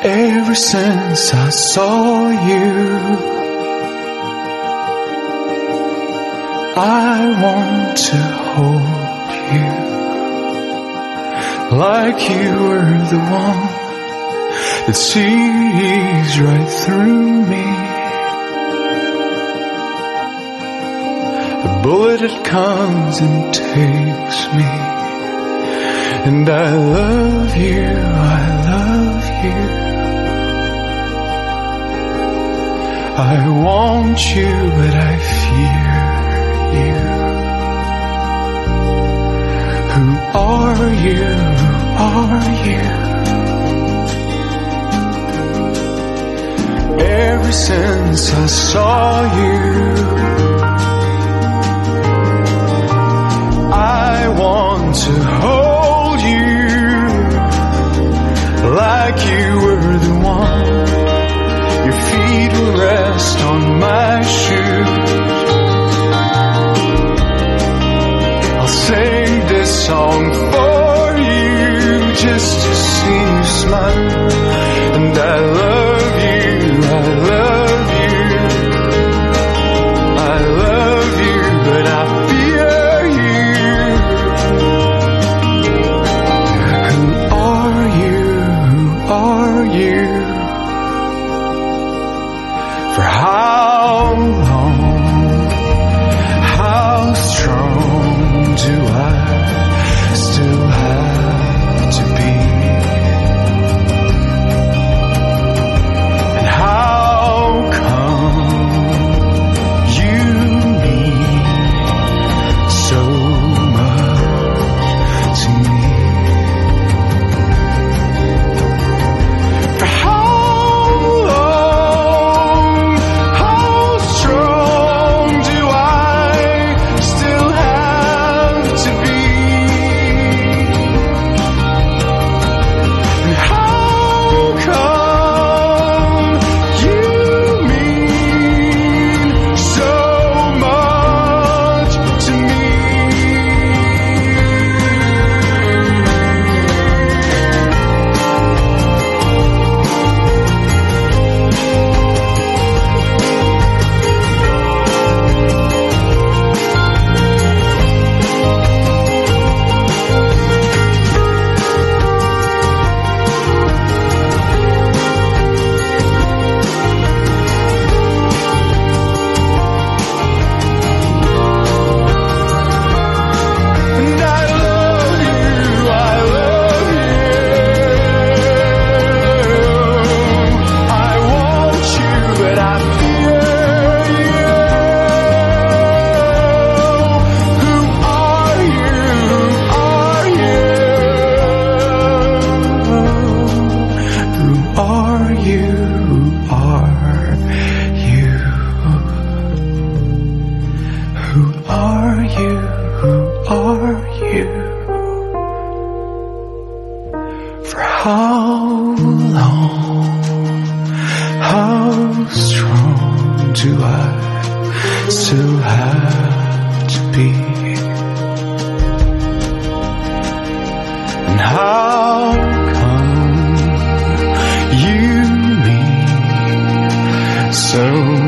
Ever since I saw you, I want to hold you like you were the one that sees right through me. A bullet that comes and takes me, and I love you, I love you. I want you, but I fear you. Who are you? Who are you? Ever since I saw you, I want to hold you like you were the one. Your feet will rest on my shoes. I'll sing this song for you just to see you smile. And I love you, I love you, I love you, but I fear you. Who are you? Who are you? For how long, how strong do I still have to be? And how come you mean so much to me? For how how long, how strong do I still have to be? And how come you mean so